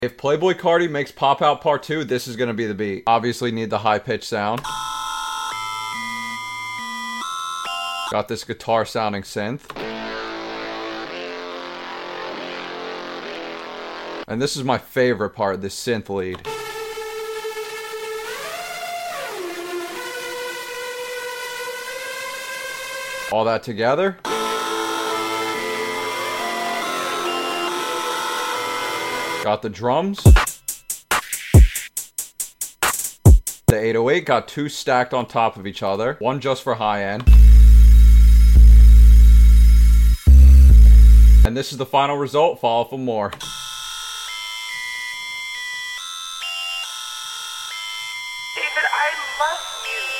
If Playboi Carti makes Pop Out Part 2, this is gonna be the beat. Obviously need the high-pitched sound. Got this guitar sounding synth. And this is my favorite part, this synth lead. All that together. Got the drums. The 808 got two stacked on top of each other. One just for high end. And this is the final result. Follow for more. David, I love you.